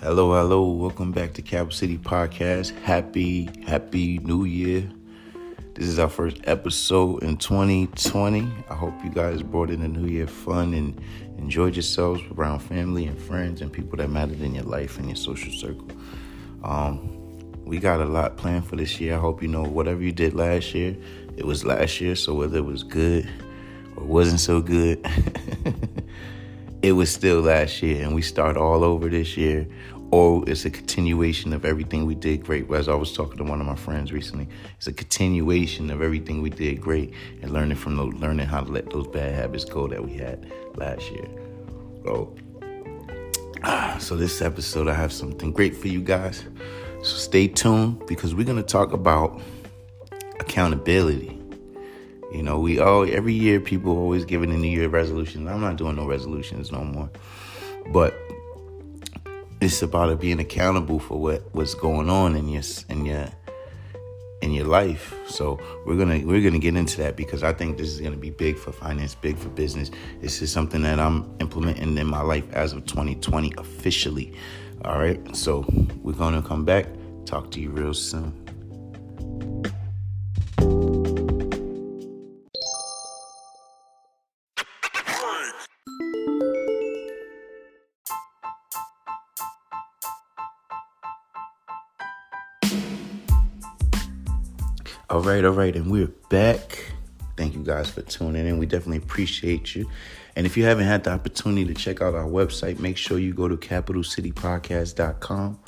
Hello, hello. Welcome back to Capital City Podcast. Happy New Year. This is our first episode in 2020. I hope you guys brought in the New Year fun and enjoyed yourselves around family and friends and people that mattered in your life and your social circle. We got a lot planned for this year. I hope you know whatever you did last year, it was last year. So whether it was good or wasn't so good, it was still last year, and we start all over this year, or it's a continuation of everything we did great. As I was talking to one of my friends recently, it's a continuation of everything we did great and learning how to let those bad habits go that we had last year. So this episode, I have something great for you guys. So stay tuned because we're going to talk about accountability. You know, every year people always giving a New Year resolution. I'm not doing no resolutions no more. But it's about being accountable for what's going on in your life. So we're gonna get into that because I think this is gonna be big for finance, big for business. This is something that I'm implementing in my life as of 2020 officially. All right. So we're gonna come back, talk to you real soon. All right, and we're back. Thank you guys for tuning in. We definitely appreciate you. And if you haven't had the opportunity to check out our website, make sure you go to capitalcitypodcast.com,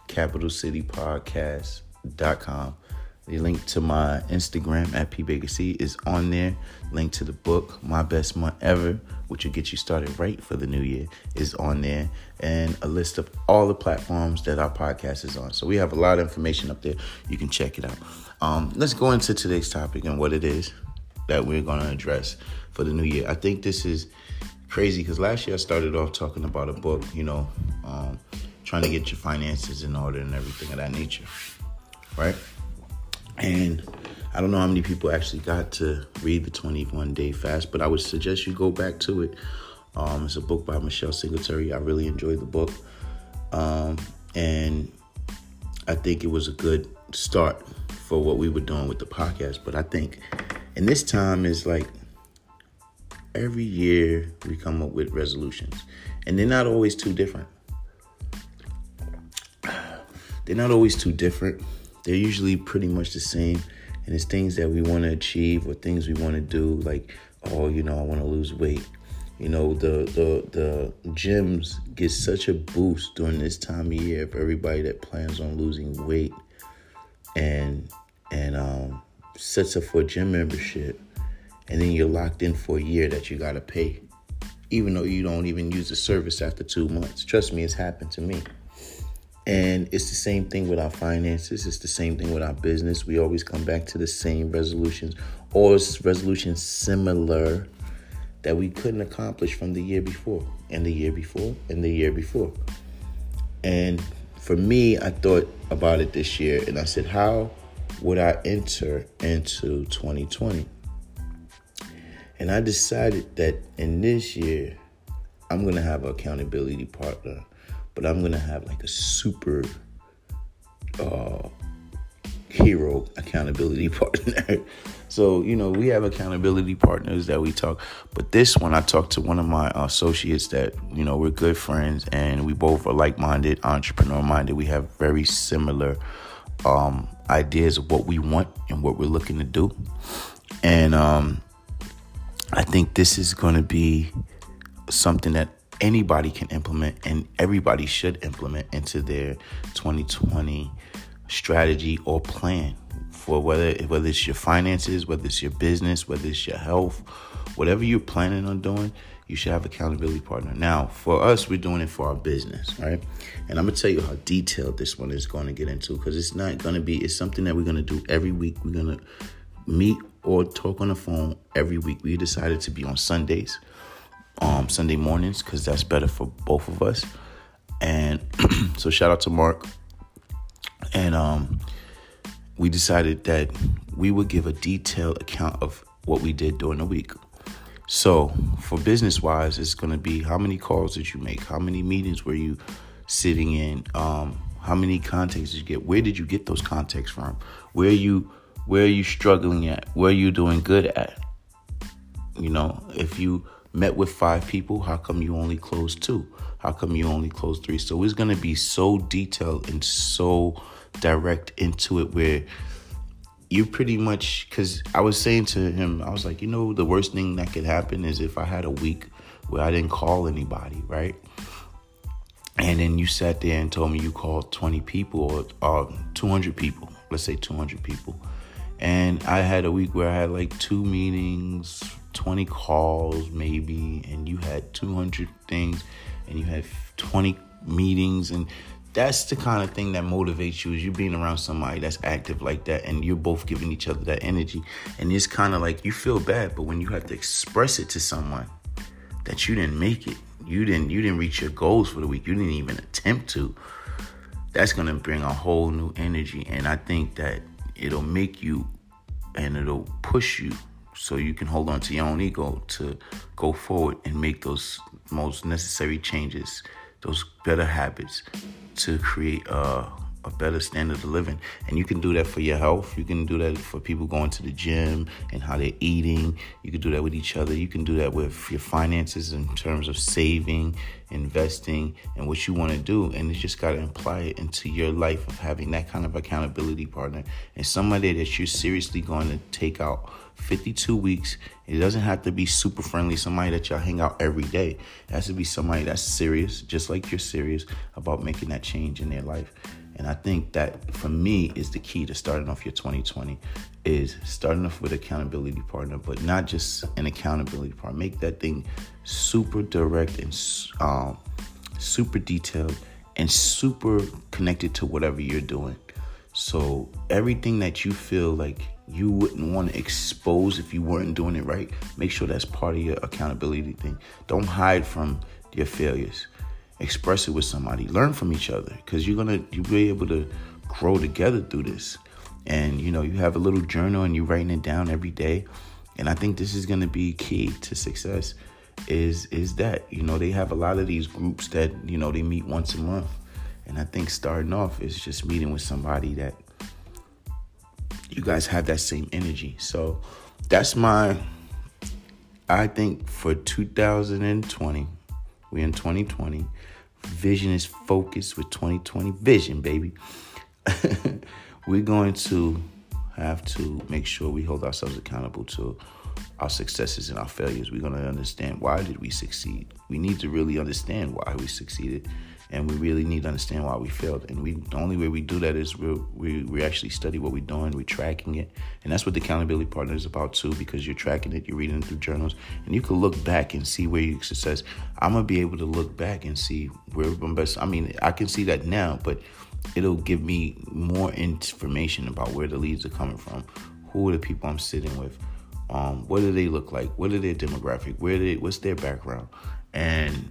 capitalcitypodcast.com. The link to my Instagram at pbakerc is on there. Link to the book, My Best Month Ever, which will get you started right for the new year, is on there. And a list of all the platforms that our podcast is on. So we have a lot of information up there. You can check it out. Let's go into today's topic and what it is that we're going to address for the new year. I think this is crazy because last year I started off talking about a book, trying to get your finances in order and everything of that nature, right? And I don't know how many people actually got to read the 21-Day Fast, but I would suggest you go back to it. It's a book by Michelle Singletary. I really enjoyed the book. And I think it was a good start for what we were doing with the podcast. But I think in this time is like every year we come up with resolutions, and they're not always too different. They're usually pretty much the same. And it's things that we want to achieve or things we want to do. Like, I want to lose weight. The gyms get such a boost during this time of year for everybody that plans on losing weight and sets up for a gym membership. And then you're locked in for a year that you got to pay, even though you don't even use the service after 2 months. Trust me, it's happened to me. And it's the same thing with our finances. It's the same thing with our business. We always come back to the same resolutions or resolutions similar that we couldn't accomplish from the year before and the year before and the year before. And for me, I thought about it this year and I said, how would I enter into 2020? And I decided that in this year, I'm going to have an accountability partner. But I'm going to have like a super hero accountability partner. So, we have accountability partners that we talk. But this one, I talked to one of my associates that, we're good friends. And we both are like-minded, entrepreneur-minded. We have very similar ideas of what we want and what we're looking to do. And I think this is going to be something that anybody can implement and everybody should implement into their 2020 strategy or plan for whether it's your finances, whether it's your business, whether it's your health, whatever you're planning on doing, you should have an accountability partner. Now, for us, we're doing it for our business, right? And I'm going to tell you how detailed this one is going to get into because it's something that we're going to do every week. We're going to meet or talk on the phone every week. We decided to be on Sundays. Sunday mornings because that's better for both of us. And so shout out to Mark. And we decided that we would give a detailed account of what we did during the week. So for business wise, it's going to be how many calls did you make? How many meetings were you sitting in? How many contacts did you get? Where did you get those contacts from? Where are you struggling at? Where are you doing good at? You know, if you met with 5 people, how come you only closed 2? How come you only closed 3? So it's going to be so detailed and so direct into it where you pretty much, because I was saying to him, I was like, the worst thing that could happen is if I had a week where I didn't call anybody, right? And then you sat there and told me you called 20 people or 200 people, let's say 200 people. And I had a week where I had like 2 meetings, 20 calls maybe, and you had 200 things and you had 20 meetings. And that's the kind of thing that motivates you, is you being around somebody that's active like that and you're both giving each other that energy. And it's kind of like you feel bad, but when you have to express it to someone that you didn't make it, you didn't reach your goals for the week, you didn't even attempt to, that's going to bring a whole new energy. And I think that it'll make you and it'll push you so you can hold on to your own ego to go forward and make those most necessary changes, those better habits to create a better standard of living. And you can do that for your health. You can do that for people going to the gym and how they're eating. You can do that with each other. You can do that with your finances in terms of saving, investing, and what you want to do. And you just got to apply it into your life of having that kind of accountability partner and somebody that you're seriously going to take out 52 weeks. It doesn't have to be super friendly, somebody that y'all hang out every day. It has to be somebody that's serious, just like you're serious about making that change in their life. And I think that, for me, is the key to starting off your 2020, is starting off with accountability partner, but not just an accountability partner. Make that thing super direct and super detailed and super connected to whatever you're doing. So everything that you feel like you wouldn't want to expose if you weren't doing it right, make sure that's part of your accountability thing. Don't hide from your failures. Express it with somebody. Learn from each other, because you'll be able to grow together through this. And, you have a little journal and you're writing it down every day. And I think this is going to be key to success is that, they have a lot of these groups that, they meet once a month. And I think starting off is just meeting with somebody that you guys have that same energy. So that's I think for 2020, we're in 2020. Vision is focused with 2020 vision, baby. We're going to have to make sure we hold ourselves accountable to our successes and our failures. We're going to understand, why did we succeed? We need to really understand why we succeeded, and we really need to understand why we failed. And the only way we do that is we actually study what we're doing, we're tracking it. And that's what the accountability partner is about too, because you're tracking it, you're reading it through journals, and you can look back and see where you success. I'm going to be able to look back and see where I'm best. I mean, I can see that now, but it'll give me more information about where the leads are coming from. Who are the people I'm sitting with? What do they look like? What are their demographic? What's their background? And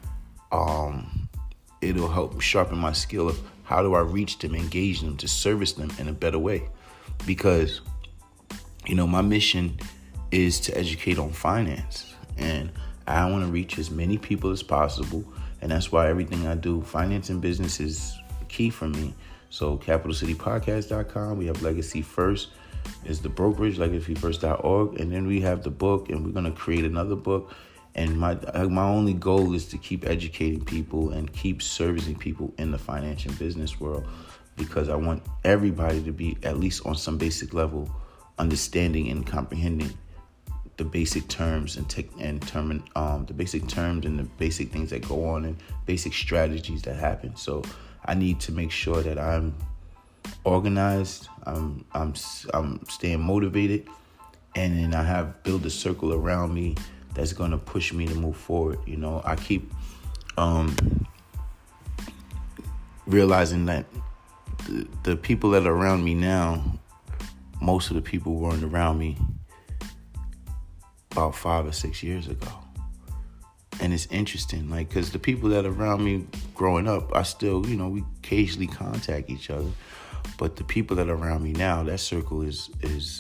it'll help sharpen my skill of how do I reach them, engage them, to service them in a better way. Because, my mission is to educate on finance. And I want to reach as many people as possible. And that's why everything I do, finance and business, is key for me. So CapitalCityPodcast.com. We have Legacy First is the brokerage, LegacyFirst.org. And then we have the book, and we're going to create another book. And my only goal is to keep educating people and keep servicing people in the finance and business world, because I want everybody to be, at least on some basic level, understanding and comprehending the basic terms the basic terms and the basic things that go on and basic strategies that happen. So I need to make sure that I'm organized, I'm staying motivated, and then I build a circle around me that's going to push me to move forward. I keep realizing that the people that are around me now, most of the people weren't around me about 5 or 6 years ago. And it's interesting, because the people that are around me growing up, I still, we occasionally contact each other. But the people that are around me now, that circle is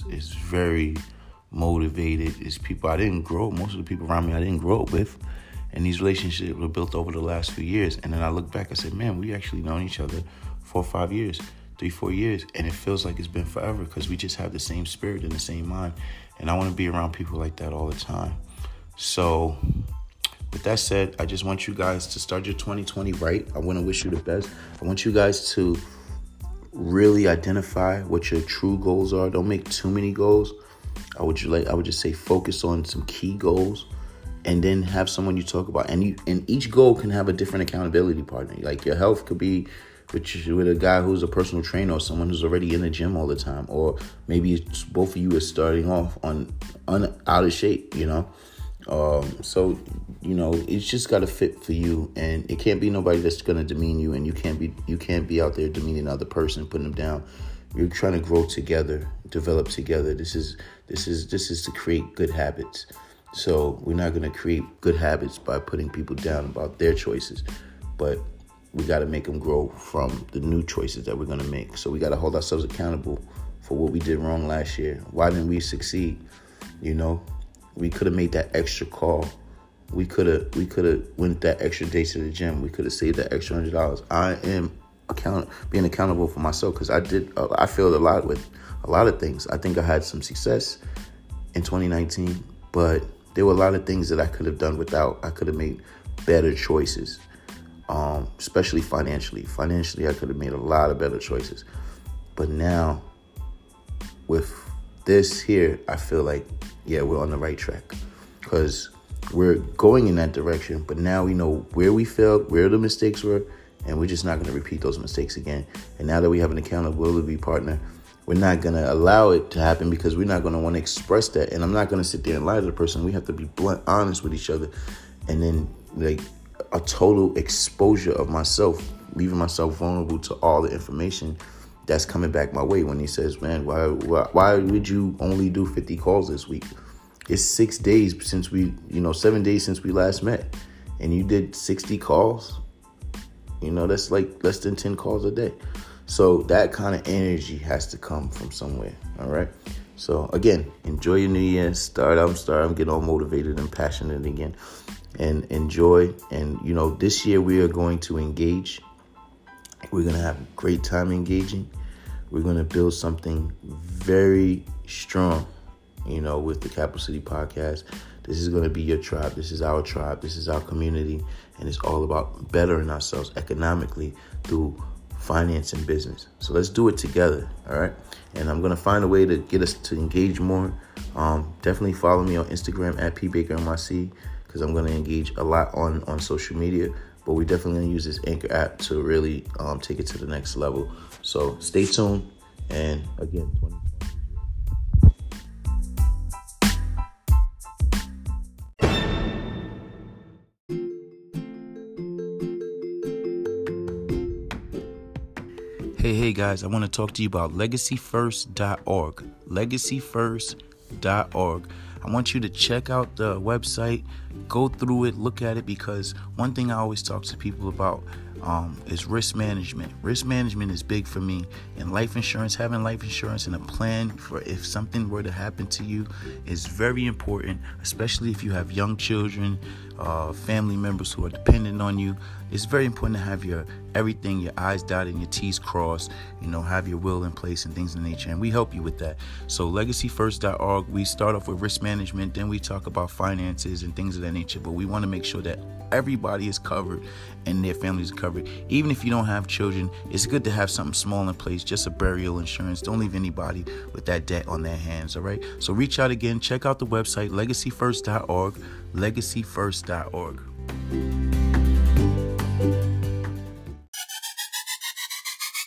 very motivated. It's people I didn't grow up. Most of the people around me I didn't grow up with. And these relationships were built over the last few years. And then I look back, I said, man, we actually known each other 4 or 5 years, 3-4 years. And it feels like it's been forever because we just have the same spirit and the same mind. And I want to be around people like that all the time. So with that said, I just want you guys to start your 2020 right. I want to wish you the best. I want you guys to really identify what your true goals are. Don't make too many goals. I would just say focus on some key goals, and then have someone you talk about. And each goal can have a different accountability partner. Like your health could be with a guy who's a personal trainer or someone who's already in the gym all the time, or maybe it's both of you are starting off on out of shape. So it's just got to fit for you, and it can't be nobody that's going to demean you, and you can't be out there demeaning another person, putting them down. You're trying to grow together, develop together. This is to create good habits. So we're not going to create good habits by putting people down about their choices, but we got to make them grow from the new choices that we're going to make. So we got to hold ourselves accountable for what we did wrong last year. Why didn't we succeed? We could have made that extra call. We could have went that extra day to the gym. We could have saved that extra $100. I am being accountable for myself because I failed a lot with a lot of things. I think I had some success in 2019, but there were a lot of things that I could have done without. I could have made better choices, especially financially. Financially, I could have made a lot of better choices. But now, with this here, I feel like, yeah, we're on the right track because we're going in that direction. But now we know where we failed, where the mistakes were, and we're just not going to repeat those mistakes again. And now that we have an accountability partner, we're not going to allow it to happen because we're not going to want to express that. And I'm not going to sit there and lie to the person. We have to be blunt, honest with each other. And then like a total exposure of myself, leaving myself vulnerable to all the information that's coming back my way when he says, man, why would you only do 50 calls this week? It's 6 days since 7 days since we last met. And you did 60 calls. That's like less than 10 calls a day. So that kind of energy has to come from somewhere. All right. So again, enjoy your new year. I'm getting all motivated and passionate again, and enjoy. And, this year we are going to engage. We're going to have a great time engaging. We're going to build something very strong, with the Capital City Podcast. This is going to be your tribe. This is our tribe. This is our community. And it's all about bettering ourselves economically through finance and business. So let's do it together. All right. And I'm going to find a way to get us to engage more. Definitely follow me on Instagram at PBakerNYC because I'm going to engage a lot on social media. But we're definitely going to use this Anchor app to really take it to the next level. So stay tuned. And again, 2020. Hey guys, I want to talk to you about LegacyFirst.org. LegacyFirst.org. I want you to check out the website, go through it, look at it, because one thing I always talk to people about is risk management. Risk management is big for me, and having life insurance and a plan for if something were to happen to you is very important, especially if you have young children, family members who are dependent on you. It's very important to have your I's dotted and your T's crossed, have your will in place and things of nature. And we help you with that. So LegacyFirst.org, we start off with risk management, then we talk about finances and things of that nature. But we want to make sure that everybody is covered and their families are covered. Even if you don't have children, it's good to have something small in place, just a burial insurance. Don't leave anybody with that debt on their hands, all right? So reach out again. Check out the website, LegacyFirst.org, LegacyFirst.org.